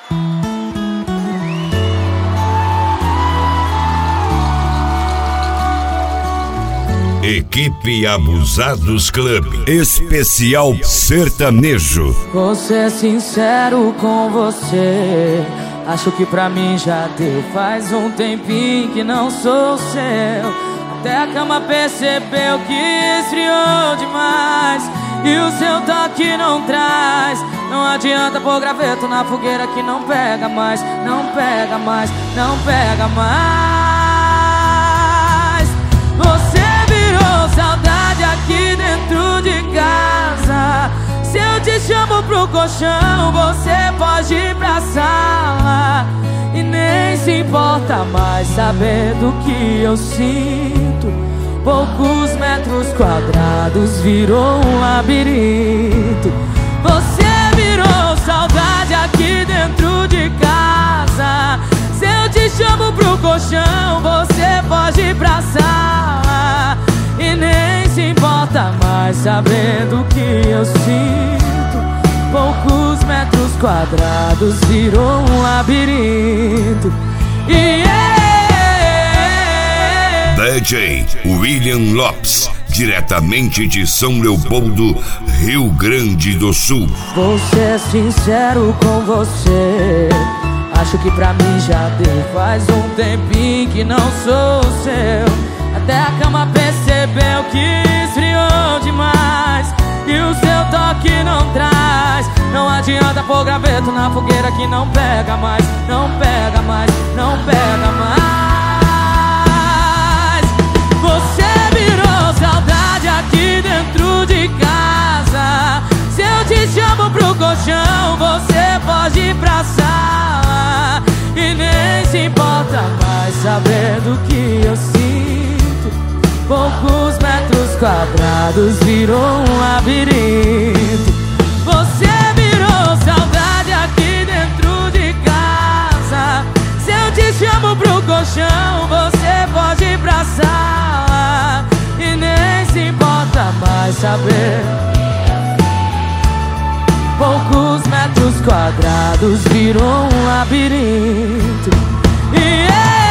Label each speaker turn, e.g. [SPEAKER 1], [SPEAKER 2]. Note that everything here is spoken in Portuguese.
[SPEAKER 1] Equipe Abusados Club, especial sertanejo.
[SPEAKER 2] Vou ser sincero com você, acho que pra mim já deu. Faz um tempinho que não sou seu, até a cama percebeu que esfriou demais. E o seu toque não traz, não adianta pôr graveto na fogueira que não pega mais. Não pega mais, não pega mais. Você virou saudade aqui dentro de casa. Se eu te chamo pro colchão, você pode ir pra sala e nem se importa mais saber do que eu sinto. Poucos metros quadrados virou um labirinto. Você virou saudade aqui dentro de casa. Se eu te chamo pro colchão, você pode ir pra sala e nem se importa mais sabendo o que eu sinto. Poucos metros quadrados virou um labirinto.
[SPEAKER 1] DJ William Lopes, diretamente de São Leopoldo, Rio Grande do Sul.
[SPEAKER 2] Vou ser sincero com você, acho que pra mim já deu. Faz um tempinho que não sou seu, até a cama percebeu que esfriou demais. E o seu toque não traz, não adianta pôr graveto na fogueira que não pega mais. Não pega mais, não pega mais. Você virou saudade aqui dentro de casa. Se eu te chamo pro colchão, você pode ir pra sala e nem se importa mais saber do que eu sinto. Poucos metros quadrados virou um labirinto. Você virou saudade aqui dentro de casa. Se eu te chamo pro colchão, você pode ir pra sala e nem se importa mais saber. Poucos metros quadrados virou um labirinto.